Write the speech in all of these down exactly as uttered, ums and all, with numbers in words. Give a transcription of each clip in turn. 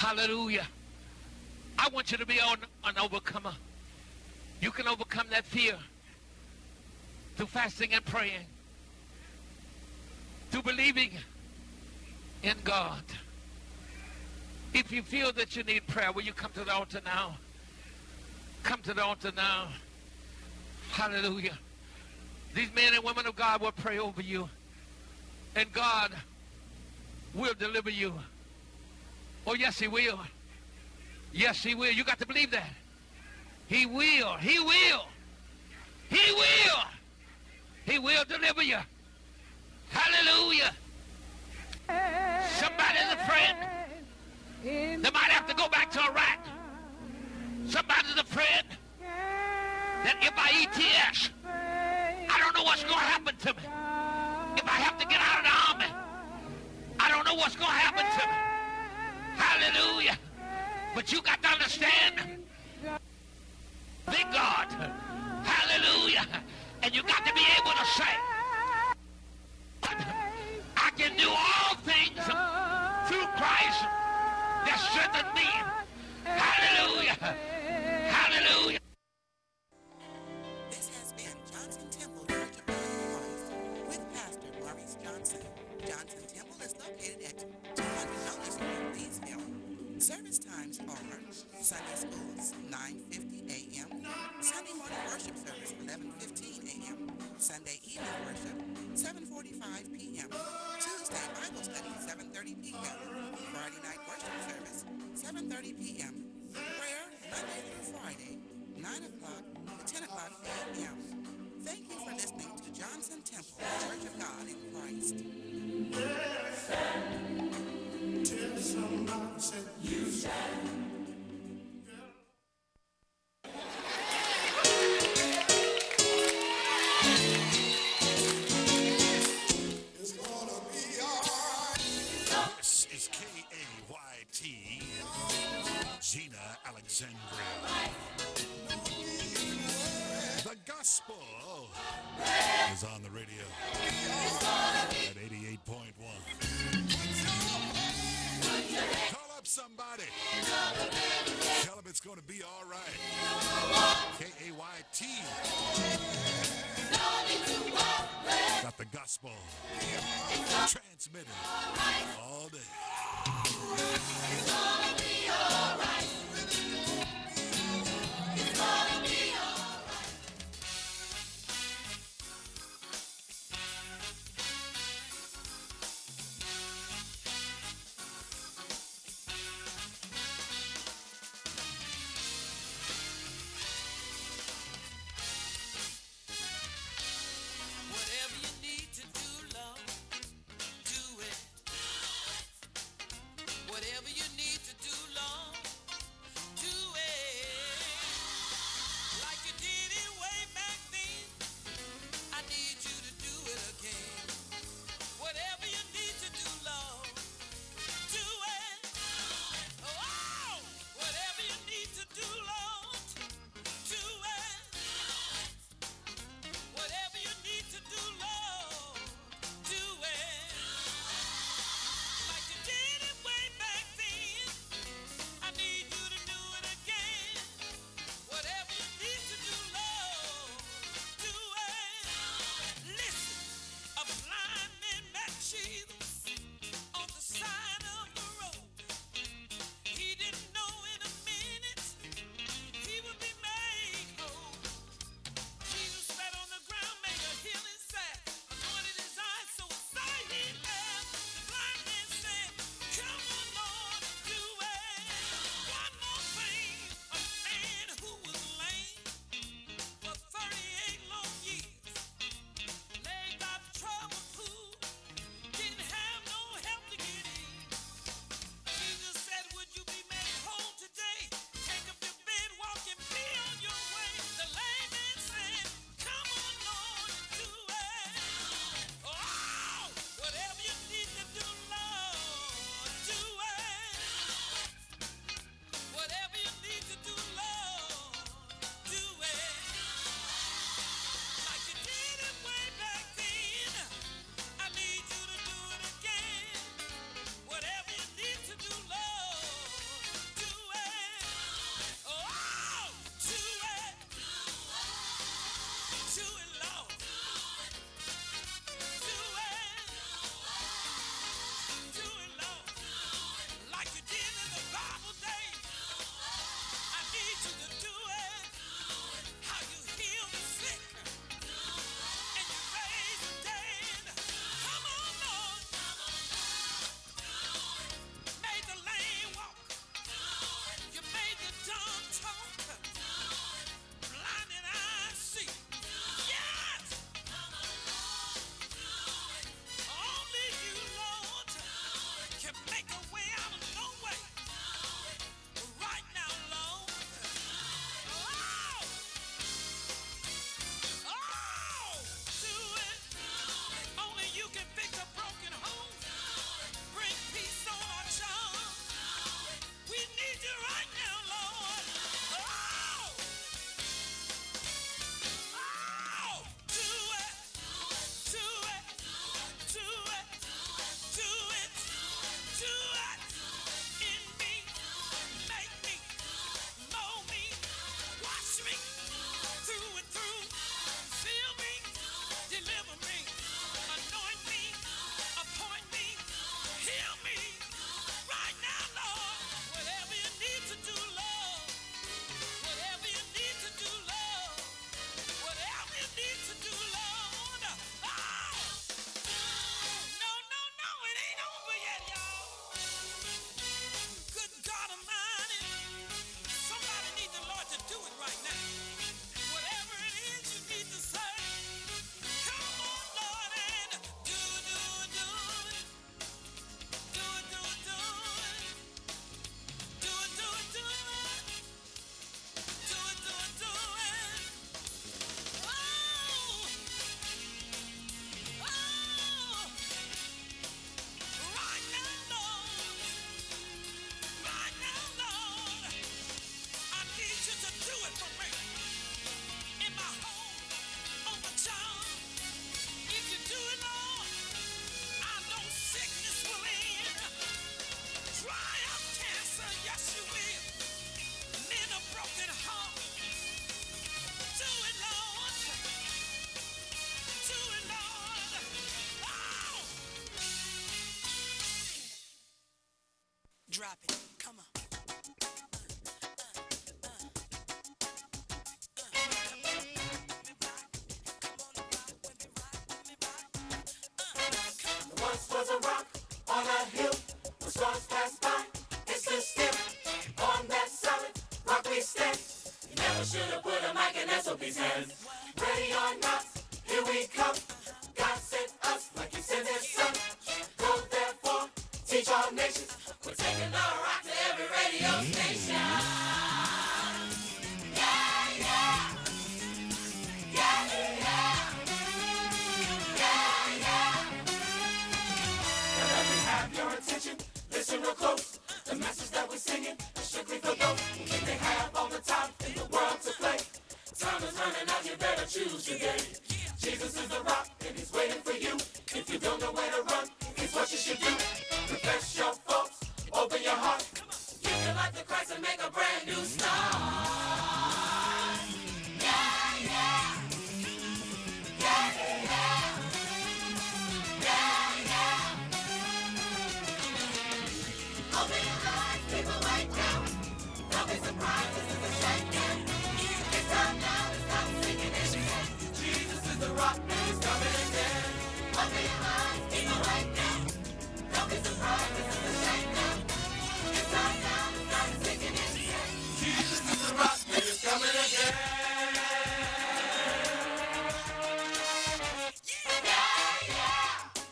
Hallelujah. I want you to be an, an overcomer. You can overcome that fear through fasting and praying, through believing in God. If you feel that you need prayer, will you come to the altar now? Come to the altar now. Hallelujah. These men and women of God will pray over you, and God will deliver you. Oh, yes, he will. Yes, he will. You got to believe that. He will. He will. He will. He will deliver you. Hallelujah. Somebody's a friend. They might have to go back to Iraq. Somebody's a friend that if I E T S, I don't know what's going to happen to me. If I have to get out of the army, I don't know what's going to happen to me. Hallelujah. But you got to understand, big God. Hallelujah. And you got to be able to say, I can do all things through Christ that strengthens me. Hallelujah. Hallelujah. This has been Johnson Temple Church of God in Christ with Pastor Maurice Johnson. Johnson Temple is located at two hundred Nolan Street, Leesville. Service times are Sunday schools, nine fifty a m Sunday morning worship service, eleven fifteen a m Sunday evening worship, seven forty-five p m Tuesday Bible study, seven thirty p m Friday night worship service, seven thirty p m Prayer, Monday through Friday, nine o'clock to ten o'clock a m Thank you for listening to Johnson Temple, Church of God in Christ. Tell somebody, say, you shall. It's gonna be all right. This is K A Y T, Gina Alexandria. The gospel is on the radio at eighty-eight point one. Call up somebody. Tell them it's going to be all right. K A Y T. Got the gospel transmitted all day. It's gonna be all right. It's gonna be all right. Whatever you need to do, love, do it. Whatever you need should have put a mic in S O P's hands. Ready or not, here we come. God sent us like he sent his son. Go therefore, teach all nations. We're taking the rock to every radio station. Yeah, yeah. Yeah, yeah. Yeah, yeah. Now let me have your attention. Listen real close. The message that we're singing is strictly for those who think they have all the time in the world to play. Time is running out, you better choose today. Jesus is the rock, and he's waiting for you. If you don't know where to run, here's what you should do. Confess your faults, open your heart, give your life to Christ and make a brand new start. Yeah, yeah. Yeah, yeah. Yeah, yeah. Open your eyes, people, wake up. Don't be surprised, this is a shakedown. It's time now to stop singing and sing. Jesus is the rock and he's coming again. Open your eyes, people, wake up. Don't be surprised, this is a shakedown. It's time now to stop singing and sing. Jesus is the rock and he's coming again. Yeah, yeah.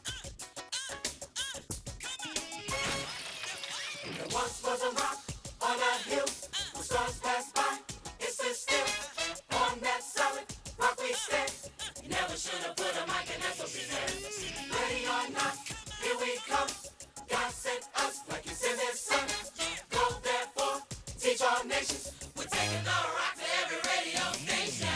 There once was a rock on a hill, where stars pass by, it says still. On that solid rock we stand. You never should have put a mic in S O P's hands. Ready or not, here we come. God sent us like he sent his son. Go therefore, teach all nations. We're taking the rock to every radio station.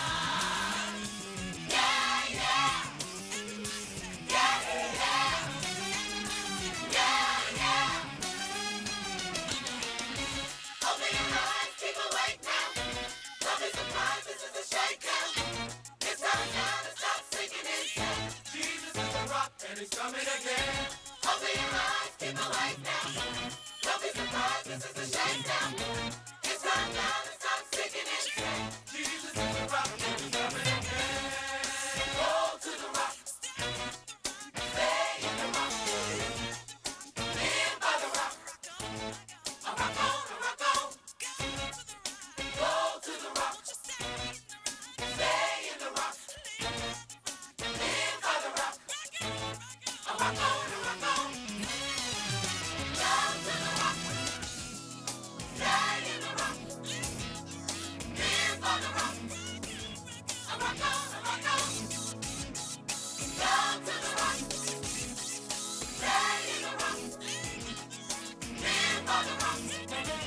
Yeah, yeah. Yeah, yeah. Yeah, yeah. Open your eyes, people, wake now. Don't be surprised, this is a shakedown. It's time now to stop sinking in sand. Jesus is the rock and he's coming again. Open your eyes, people, wake now. Don't be surprised, this is a shakedown. It's time now to stop sinking in sand. Jesus is the rock and he's coming again. Go to the rock. Stay in the rock. Live by the rock. A rock on, a rock on. Go to the rock. Stay in the rock. Live by the rock. A rock on, a rock on. Go to the rock. Stay in the rock. Live by the rock. A rock on, a rock on. Go to the rock. Stay in the rock. Live by the rock.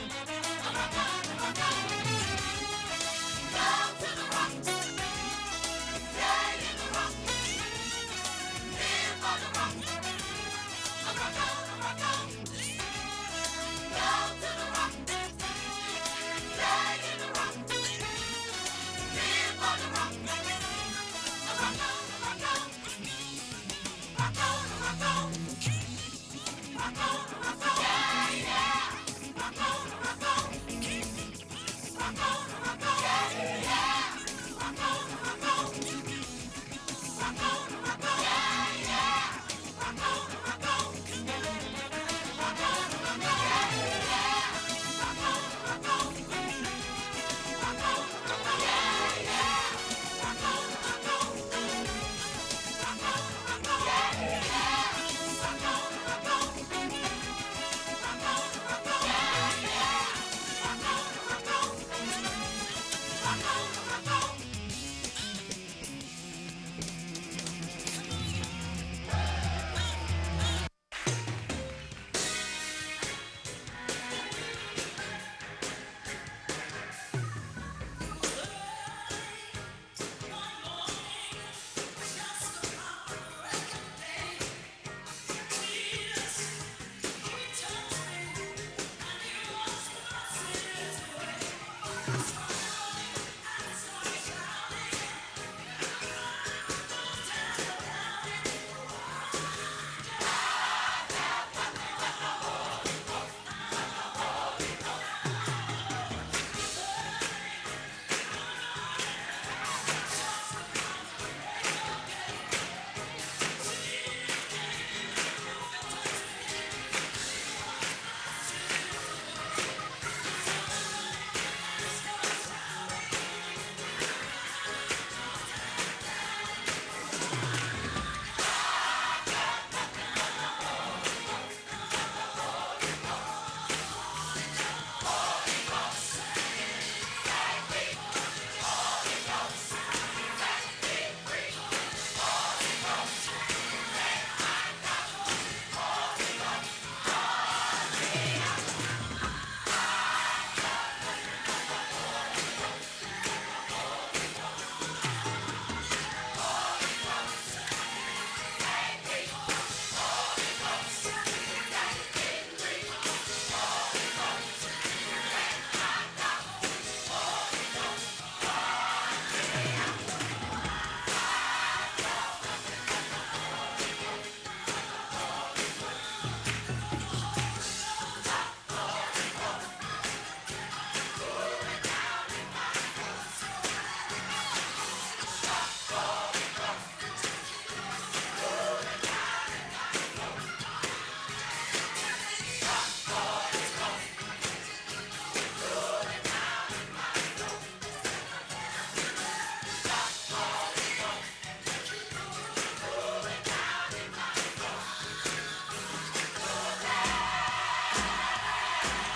Hey!